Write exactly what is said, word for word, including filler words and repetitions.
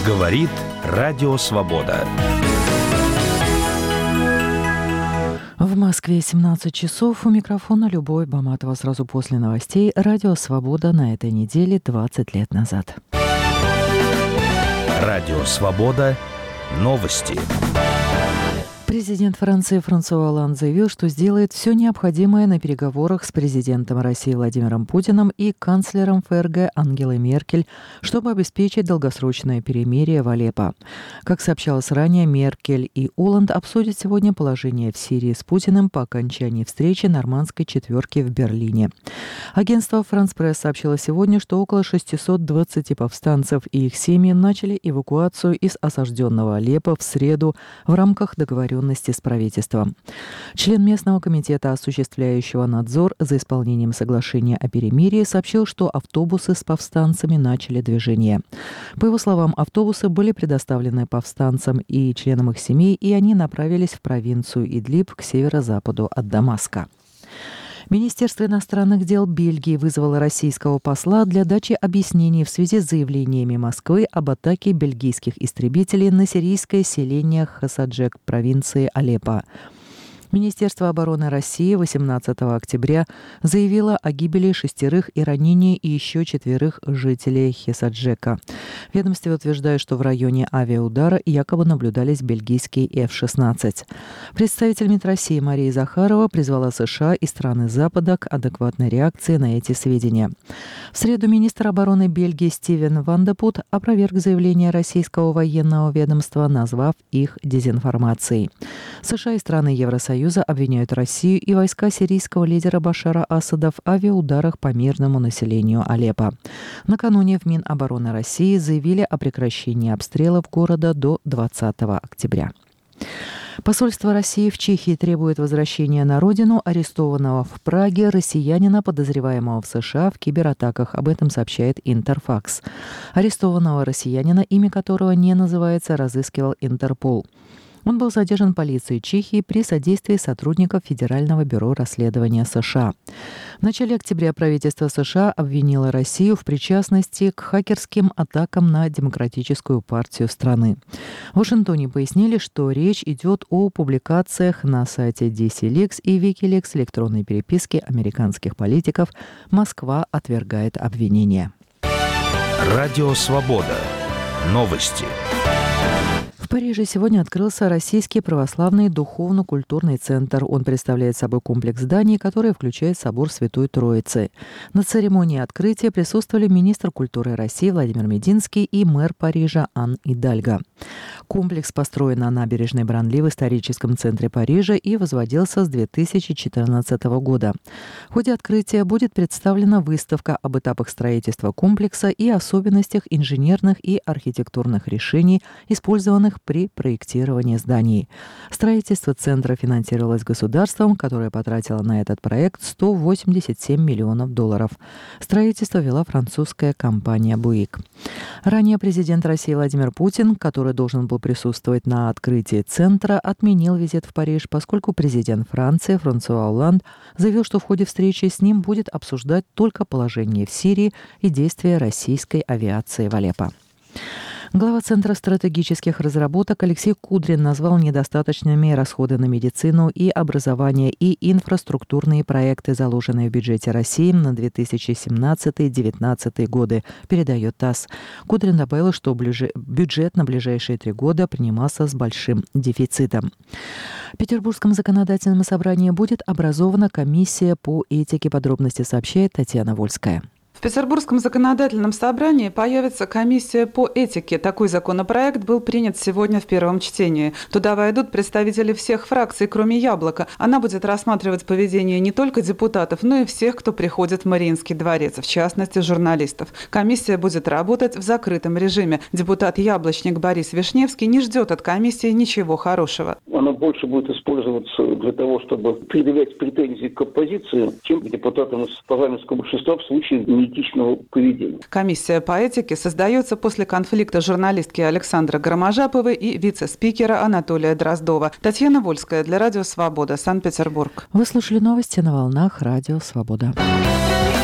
Говорит Радио Свобода. В Москве семнадцать часов. У микрофона Любовь Баматова. Сразу после новостей Радио Свобода на этой неделе двадцать лет назад. Радио Свобода. Новости. Президент Франции Франсуа Олланд заявил, что сделает все необходимое на переговорах с президентом России Владимиром Путиным и канцлером ФРГ Ангелой Меркель, чтобы обеспечить долгосрочное перемирие в Алеппо. Как сообщалось ранее, Меркель и Олланд обсудят сегодня положение в Сирии с Путиным по окончании встречи нормандской четверки в Берлине. Агентство «Франс Пресс» сообщило сегодня, что около шестисот двадцати повстанцев и их семьи начали эвакуацию из осажденного Алеппо в среду в рамках договоренности с правительством. Член местного комитета, осуществляющего надзор за исполнением соглашения о перемирии, сообщил, что автобусы с повстанцами начали движение. По его словам, автобусы были предоставлены повстанцам и членам их семей, и они направились в провинцию Идлиб к северо-западу от Дамаска. Министерство иностранных дел Бельгии вызвало российского посла для дачи объяснений в связи с заявлениями Москвы об атаке бельгийских истребителей на сирийское селение Хасаджек провинции Алеппо. Министерство обороны России восемнадцатого октября заявило о гибели шестерых и ранении еще четверых жителей Хасаджека. Ведомство утверждает, что в районе авиаудара якобы наблюдались бельгийские эф шестнадцать. Представитель МИД России Мария Захарова призвала США и страны Запада к адекватной реакции на эти сведения. В среду министр обороны Бельгии Стивен Ван де Пут опроверг заявление российского военного ведомства, назвав их дезинформацией. США и страны Евросоюза обвиняют Россию и войска сирийского лидера Башара Асада в авиаударах по мирному населению Алеппо. Накануне в Минобороны России заявили о прекращении обстрелов города до двадцатого октября. Посольство России в Чехии требует возвращения на родину арестованного в Праге россиянина, подозреваемого в США в кибератаках. Об этом сообщает Интерфакс. Арестованного россиянина, имя которого не называется, разыскивал Интерпол. Он был задержан полицией Чехии при содействии сотрудников Федерального бюро расследования США. В начале октября правительство США обвинило Россию в причастности к хакерским атакам на Демократическую партию страны. В Вашингтоне пояснили, что речь идет о публикациях на сайте ди си Leaks и WikiLeaks электронной переписки американских политиков. Москва отвергает обвинения. Радио Свобода. Новости. В Париже сегодня открылся Российский православный духовно-культурный центр. Он представляет собой комплекс зданий, который включает собор Святой Троицы. На церемонии открытия присутствовали министр культуры России Владимир Мединский и мэр Парижа Ан Идальго. Комплекс построен на набережной Бранли в историческом центре Парижа и возводился с две тысячи четырнадцатого года. В ходе открытия будет представлена выставка об этапах строительства комплекса и особенностях инженерных и архитектурных решений, использованных при проектировании зданий. Строительство центра финансировалось государством, которое потратило на этот проект сто восемьдесят семь миллионов долларов. Строительство вела французская компания «Буик». Ранее президент России Владимир Путин, который должен был присутствовать на открытии центра, отменил визит в Париж, поскольку президент Франции Франсуа Олланд заявил, что в ходе встречи с ним будет обсуждать только положение в Сирии и действия российской авиации в Алеппо. Глава Центра стратегических разработок Алексей Кудрин назвал недостаточными расходы на медицину и образование и инфраструктурные проекты, заложенные в бюджете России на две тысячи семнадцатый — две тысячи девятнадцатый годы, передает ТАСС. Кудрин добавил, что бюджет на ближайшие три года принимался с большим дефицитом. В Петербургском законодательном собрании будет образована комиссия по этике. Подробности сообщает Татьяна Вольская. В Петербургском законодательном собрании появится комиссия по этике. Такой законопроект был принят сегодня в первом чтении. Туда войдут представители всех фракций, кроме «Яблока». Она будет рассматривать поведение не только депутатов, но и всех, кто приходит в Мариинский дворец, в частности, журналистов. Комиссия будет работать в закрытом режиме. Депутат «Яблочник» Борис Вишневский не ждет от комиссии ничего хорошего. Она больше будет использоваться для того, чтобы предъявлять претензии к оппозиции, чем к депутатам парламентского большинства в случае неэтичного поведения. Комиссия по этике создается после конфликта журналистки Александры Громожаповой и вице-спикера Анатолия Дроздова. Татьяна Вольская для Радио Свобода, Санкт-Петербург. Вы слушали новости на волнах Радио Свобода.